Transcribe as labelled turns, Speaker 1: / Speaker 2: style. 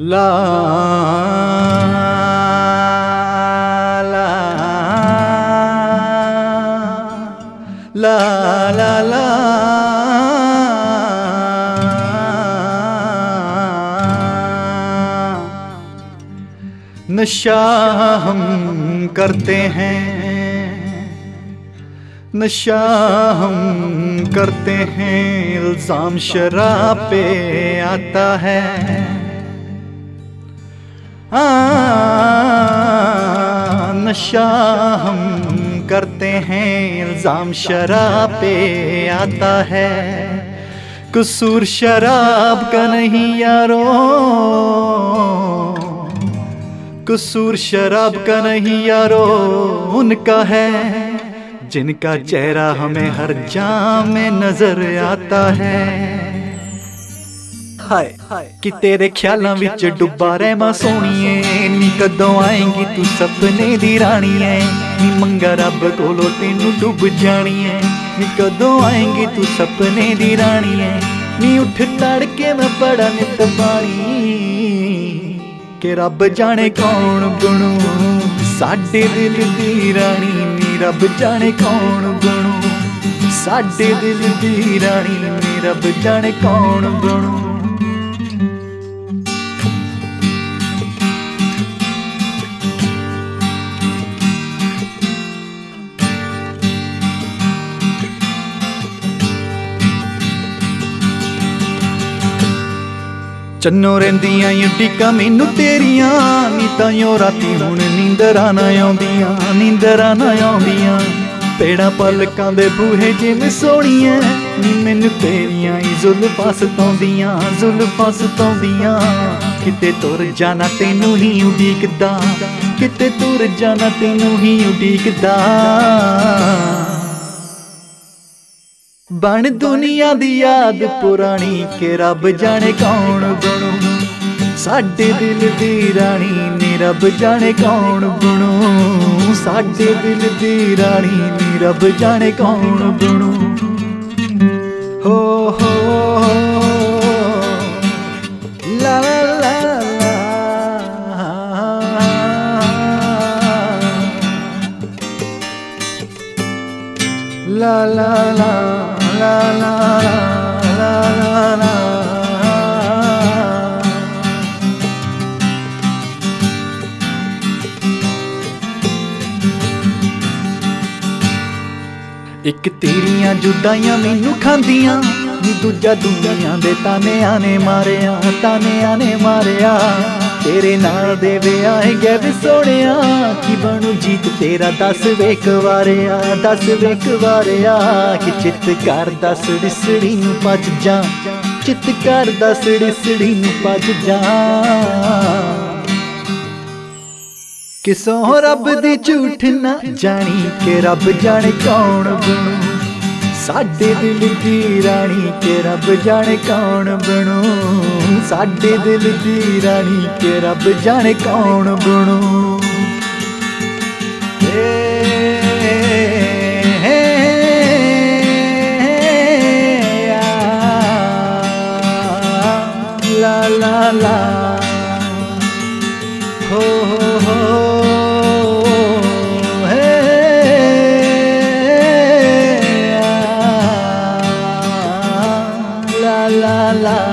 Speaker 1: ला ला ला ला ला नशा हम करते हैं, नशा हम करते हैं, इल्जाम शराब पे आता है। नशा हम करते हैं, इल्जाम शराब पे आता है। कसूर शराब का नहीं यारो, कसूर शराब का नहीं यारो, उनका है जिनका चेहरा हमें हर जाम में नजर आता है। हाय कि तेरे ख्यालों विच डुब्बा रहमा सोहणीए, नी कदों आएंगी तू सपने दी राणीए, नी मंगा रब कोलों तेनू डुब जाणीए, नी कदों आएंगी तू सपने दी राणीए, नी उठ तड़के मैं बड़ा नित पानी कि रब जाने कौन बनू साडे दिल दी रानी, नी रब जाने कौन बनू साडे दिल दी रानी, नी रब जाने कौन बनू। चन्नो रहिंदियां उडीकां मैनू तेरियां, नी ताइयों राती हुण नींदरां ना आउंदियां, नींदरां ना आउंदियां। पेड़ां पलकां दे बूहे जिवें सोहणीए, नी मैनू तेरियां ही जुल्फां सताउंदियां, जुल्फां सताउंदियां। किते तुर जाना तैनू ही उडीकदा, किते तुर जाना तैनू ही उडीकदा। बन दुनिया दी याद पुरानी के रब जाने कौन बनू साडे दिल दी रानी, नी रब जाने कौन बनू साडे दिल दी रानी, नी रब जाने कौन बनू। हो ला ला ला ला ला ला ला ला ला ला ला। एक तेरियां जुदाइयां मैनू खांदियां, नी दूजा दुनिया दे ताने आने मारिया, ताने आने मारिया। तेरे नाल दे विआह गए वे सोहणिया, की बनू जीत तेरा दस वेख वारिया, दस वेख वारिया। कि चित करदा सड़सड़ी नू भज जा, चित करदा सड़सड़ी नू भज जा। कि सौ रब दी झूठ ना जानी के रब जाने कौन बनू साडे दिल दी रानी, के रब जाने कौन बनू साडे दिल दी रानी, के रब जाने कौन बनू। ला ला ला हो la la